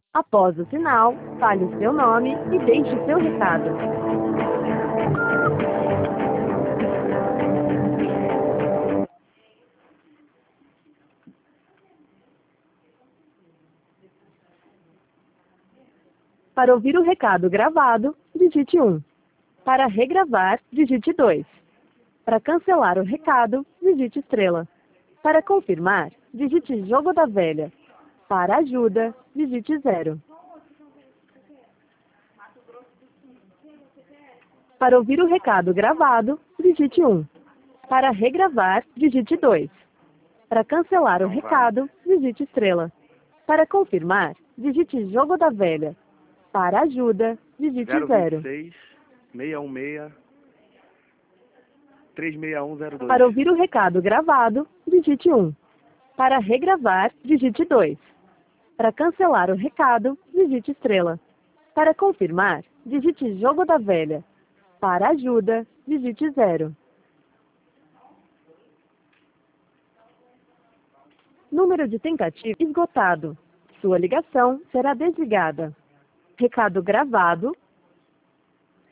Após o sinal, fale o seu nome e deixe o seu recado. Para ouvir o recado gravado, digite 1. Para regravar, digite 2. Para cancelar o recado, digite estrela. Para confirmar, digite jogo da velha. Para ajuda, digite 0. Para ouvir o recado gravado, digite 1. Para regravar, digite 2. Para cancelar o recado, digite estrela. Para confirmar, digite jogo da velha. Para ajuda, digite 0. 026 616 36102. Para ouvir o recado gravado, digite 1. Para regravar, digite 2. Para cancelar o recado, digite estrela. Para confirmar, digite jogo da velha. Para ajuda, digite 0. Número de tentativa esgotado. Sua ligação será desligada. Recado gravado